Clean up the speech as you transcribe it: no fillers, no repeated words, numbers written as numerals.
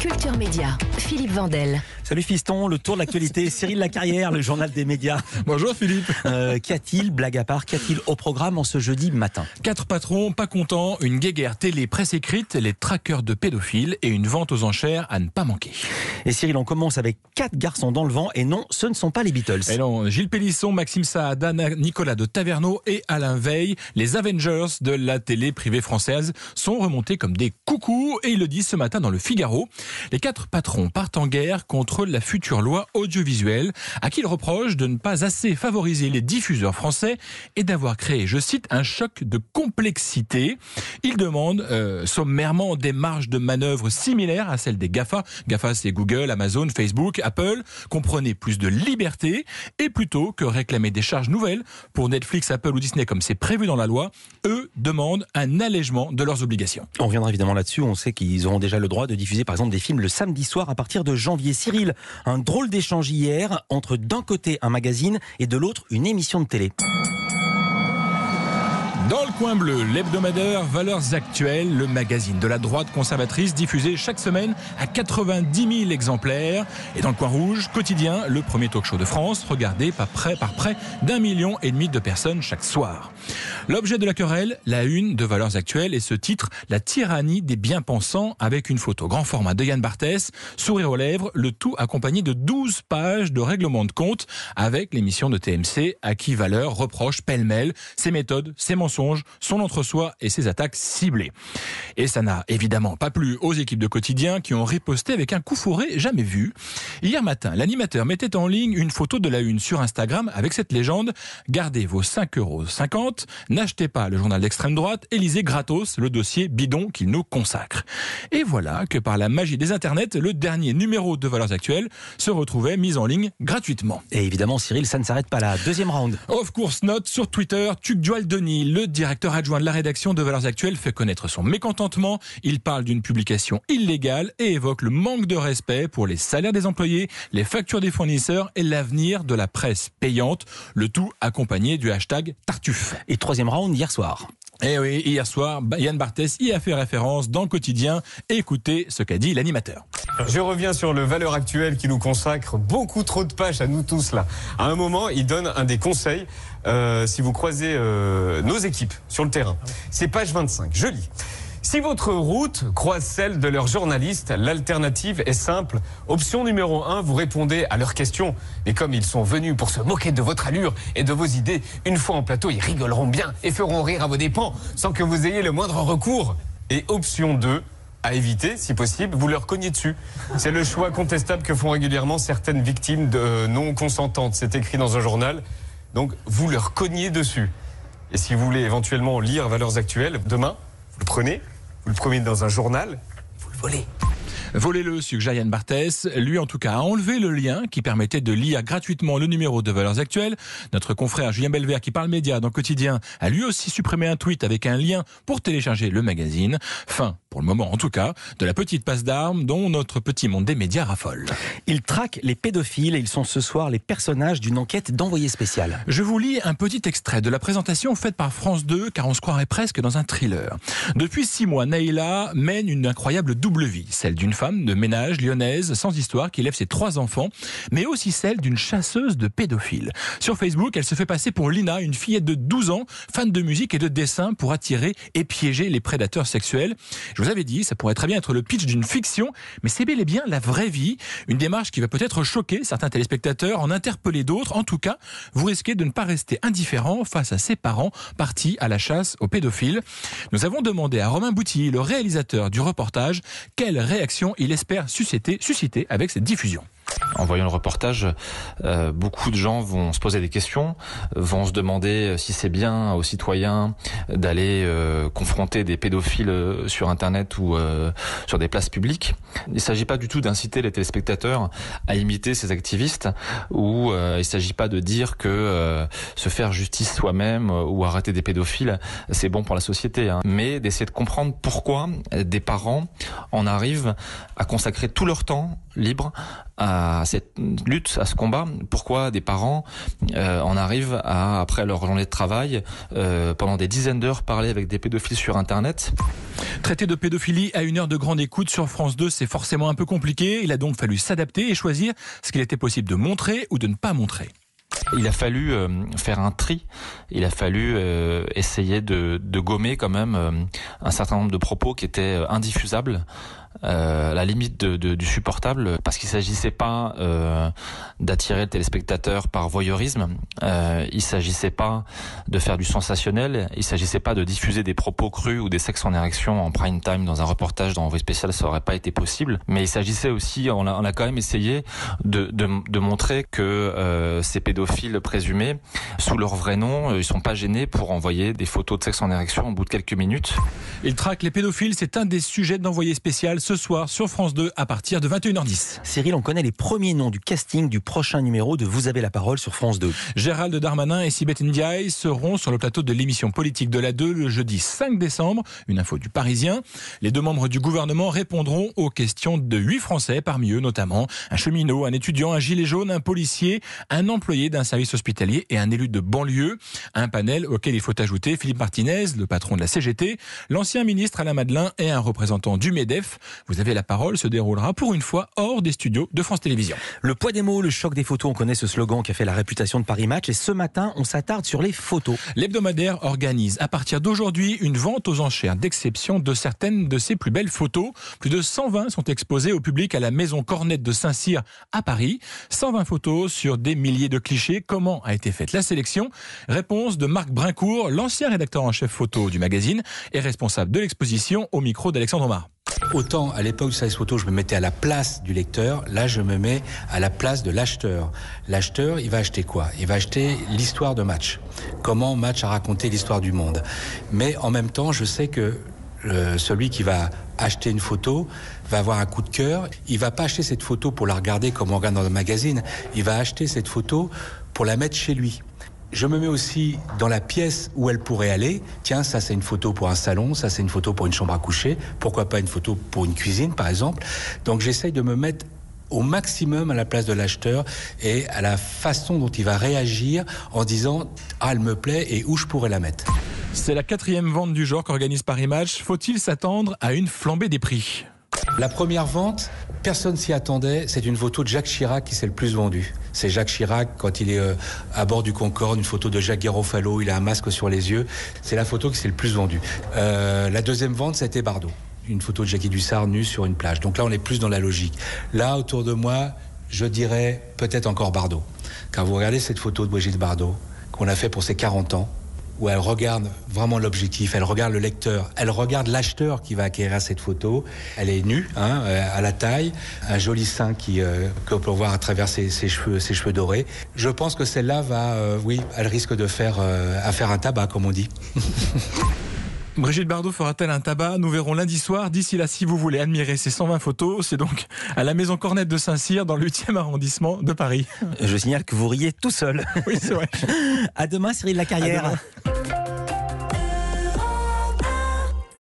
Culture Média, Philippe Vandel. Salut fiston, le tour de l'actualité, Cyril Lacarrière, le journal des médias. Bonjour Philippe. Qu'y a-t-il, blague à part, qu'y a-t-il au programme en ce jeudi matin? 4 patrons pas contents, une guéguerre télé presse écrite, les traqueurs de pédophiles et une vente aux enchères à ne pas manquer. Et Cyril, on commence avec 4 garçons dans le vent et non, ce ne sont pas les Beatles. Et non, Gilles Pélisson, Maxime Saada, Nicolas de Taverneau et Alain Veil, les Avengers de la télé privée française, sont remontés comme des coucous et ils le disent ce matin dans le Figaro. Les 4 patrons partent en guerre contre la future loi audiovisuelle, à qui ils reprochent de ne pas assez favoriser les diffuseurs français et d'avoir créé, je cite, un choc de complexité. Ils demandent sommairement des marges de manœuvre similaires à celles des GAFA. GAFA, c'est Google, Amazon, Facebook, Apple. Comprenez plus de liberté et plutôt que réclamer des charges nouvelles pour Netflix, Apple ou Disney comme c'est prévu dans la loi, eux demandent un allègement de leurs obligations. On reviendra évidemment là-dessus. On sait qu'ils auront déjà le droit de diffuser par exemple des films le samedi soir à partir de janvier. Cyril, un drôle d'échange hier entre d'un côté un magazine et de l'autre une émission de télé. Dans le coin bleu, l'hebdomadaire Valeurs Actuelles, le magazine de la droite conservatrice diffusé chaque semaine à 90 000 exemplaires. Et dans le coin rouge, Quotidien, le premier talk show de France, regardé par près d'1,5 million de personnes chaque soir. L'objet de la querelle, la une de Valeurs Actuelles et ce titre, la tyrannie des bien-pensants, avec une photo grand format de Yann Barthès, sourire aux lèvres, le tout accompagné de 12 pages de règlement de compte avec l'émission de TMC à qui Valeurs reproche pêle-mêle ses méthodes, ses mensonges, son entre-soi et ses attaques ciblées. Et ça n'a évidemment pas plu aux équipes de Quotidien qui ont riposté avec un coup fourré jamais vu. Hier matin, l'animateur mettait en ligne une photo de la une sur Instagram avec cette légende: gardez vos 5,50 €, n'achetez pas le journal d'extrême droite et lisez gratos le dossier bidon qu'il nous consacre. Et voilà que par la magie des internets, le dernier numéro de Valeurs Actuelles se retrouvait mis en ligne gratuitement. Et évidemment Cyril, ça ne s'arrête pas là. Deuxième round. Of course not sur Twitter, Tugdual Denis, le directeur adjoint de la rédaction de Valeurs Actuelles, fait connaître son mécontentement. Il parle d'une publication illégale et évoque le manque de respect pour les salaires des employés, les factures des fournisseurs et l'avenir de la presse payante. Le tout accompagné du hashtag Tartuffe. Et troisième round hier soir. Eh oui, hier soir, Yann Barthès y a fait référence dans le Quotidien. Écoutez ce qu'a dit l'animateur. Je reviens sur le Valeurs Actuelles qui nous consacre beaucoup trop de pages à nous tous là. À un moment, il donne un des conseils si vous croisez nos équipes sur le terrain. C'est page 25, je lis. Si votre route croise celle de leurs journalistes, l'alternative est simple. Option numéro 1, vous répondez à leurs questions. Mais comme ils sont venus pour se moquer de votre allure et de vos idées, une fois en plateau, ils rigoleront bien et feront rire à vos dépens sans que vous ayez le moindre recours. Et option 2, à éviter, si possible, vous leur cognez dessus. C'est le choix contestable que font régulièrement certaines victimes de non consentantes. C'est écrit dans un journal. Donc, vous leur cognez dessus. Et si vous voulez éventuellement lire Valeurs Actuelles, demain, vous le prenez, vous le prenez dans un journal, vous le volez. Volez-le, suggère Yann Barthès. Lui, en tout cas, a enlevé le lien qui permettait de lire gratuitement le numéro de Valeurs Actuelles. Notre confrère Julien Belvert, qui parle média dans le Quotidien, a lui aussi supprimé un tweet avec un lien pour télécharger le magazine. Fin, pour le moment en tout cas, de la petite passe d'armes dont notre petit monde des médias raffole. Ils traquent les pédophiles et ils sont ce soir les personnages d'une enquête d'envoyé spécial. Je vous lis un petit extrait de la présentation faite par France 2, car on se croirait presque dans un thriller. Depuis 6 mois, Naïla mène une incroyable double vie, celle d'une femme de ménage lyonnaise sans histoire qui élève ses 3 enfants, mais aussi celle d'une chasseuse de pédophiles. Sur Facebook, elle se fait passer pour Lina, une fillette de 12 ans, fan de musique et de dessin pour attirer et piéger les prédateurs sexuels. Je vous avais dit, ça pourrait très bien être le pitch d'une fiction, mais c'est bel et bien la vraie vie. Une démarche qui va peut-être choquer certains téléspectateurs, en interpeller d'autres. En tout cas, vous risquez de ne pas rester indifférent face à ses parents partis à la chasse aux pédophiles. Nous avons demandé à Romain Boutilly, le réalisateur du reportage, quelle réaction il espère susciter avec cette diffusion. En voyant le reportage, beaucoup de gens vont se poser des questions, vont se demander si c'est bien aux citoyens d'aller confronter des pédophiles sur Internet ou sur des places publiques. Il ne s'agit pas du tout d'inciter les téléspectateurs à imiter ces activistes ou il ne s'agit pas de dire que se faire justice soi-même ou arrêter des pédophiles, c'est bon pour la société, hein. Mais d'essayer de comprendre pourquoi des parents en arrivent à consacrer tout leur temps libre à cette lutte, à ce combat. Pourquoi des parents en arrivent à, après leur journée de travail, pendant des dizaines d'heures, parler avec des pédophiles sur Internet? Traiter de pédophilie à 1 heure de grande écoute sur France 2, c'est forcément un peu compliqué. Il a donc fallu s'adapter et choisir ce qu'il était possible de montrer ou de ne pas montrer. Il a fallu faire un tri. Il a fallu essayer de gommer quand même un certain nombre de propos qui étaient indiffusables. La limite du supportable, parce qu'il s'agissait pas d'attirer le téléspectateur par voyeurisme, il s'agissait pas de faire du sensationnel, il s'agissait pas de diffuser des propos crus ou des sexes en érection en prime time dans un reportage dans Envoyé spécial, ça aurait pas été possible, mais il s'agissait aussi, on a quand même essayé de montrer que ces pédophiles présumés, sous leur vrai nom, ils sont pas gênés pour envoyer des photos de sexe en érection au bout de quelques minutes. Il traque les pédophiles, c'est un des sujets d'Envoyé spécial ce soir sur France 2 à partir de 21h10. Cyril, on connaît les premiers noms du casting du prochain numéro de Vous avez la parole sur France 2. Gérald Darmanin et Sibeth Ndiaye seront sur le plateau de l'émission politique de la 2 le jeudi 5 décembre. Une info du Parisien. Les 2 membres du gouvernement répondront aux questions de 8 Français, parmi eux notamment un cheminot, un étudiant, un gilet jaune, un policier, un employé d'un service hospitalier et un élu de banlieue. Un panel auquel il faut ajouter Philippe Martinez, le patron de la CGT, l'ancien ministre Alain Madelin et un représentant du MEDEF. Vous avez la parole se déroulera pour une fois hors des studios de France Télévisions. Le poids des mots, le choc des photos, on connaît ce slogan qui a fait la réputation de Paris Match et ce matin, on s'attarde sur les photos. L'hebdomadaire organise à partir d'aujourd'hui une vente aux enchères d'exception de certaines de ses plus belles photos. Plus de 120 sont exposées au public à la Maison Cornette de Saint-Cyr à Paris. 120 photos sur des milliers de clichés. Comment a été faite la sélection? Réponse de Marc Brincourt, l'ancien rédacteur en chef photo du magazine et responsable de l'exposition au micro d'Alexandre Omar. Autant à l'époque du service photo, je me mettais à la place du lecteur, là je me mets à la place de l'acheteur. L'acheteur, il va acheter quoi? Il va acheter l'histoire de Match. Comment Match a raconté l'histoire du monde. Mais en même temps, je sais que celui qui va acheter une photo va avoir un coup de cœur. Il va pas acheter cette photo pour la regarder comme on regarde dans un magazine. Il va acheter cette photo pour la mettre chez lui. Je me mets aussi dans la pièce où elle pourrait aller. Tiens, ça c'est une photo pour un salon, ça c'est une photo pour une chambre à coucher. Pourquoi pas une photo pour une cuisine, par exemple. Donc j'essaye de me mettre au maximum à la place de l'acheteur et à la façon dont il va réagir en disant « Ah, elle me plaît et où je pourrais la mettre ». C'est la 4e vente du genre qu'organise Paris Match. Faut-il s'attendre à une flambée des prix? La première vente, personne s'y attendait. C'est une photo de Jacques Chirac qui s'est le plus vendue. C'est Jacques Chirac quand il est à bord du Concorde, une photo de Jacques Garofalo, il a un masque sur les yeux. C'est la photo qui s'est le plus vendue. La deuxième vente, c'était Bardot. Une photo de Jackie Dussard nue sur une plage. Donc là, on est plus dans la logique. Là, autour de moi, je dirais peut-être encore Bardot. Quand vous regardez cette photo de Brigitte Bardot, qu'on a fait pour ses 40 ans, où elle regarde vraiment l'objectif, elle regarde le lecteur, elle regarde l'acheteur qui va acquérir cette photo. Elle est nue, à la taille, un joli sein qu'on peut voir à travers ses cheveux dorés. Je pense que celle-là elle risque de faire un tabac, comme on dit. Brigitte Bardot fera-t-elle un tabac? Nous verrons lundi soir. D'ici là, si vous voulez admirer ces 120 photos, c'est donc à la Maison Cornette de Saint-Cyr, dans le 8e arrondissement de Paris. Je signale que vous riez tout seul. Oui, c'est vrai. À demain, Cyril Lacarrière.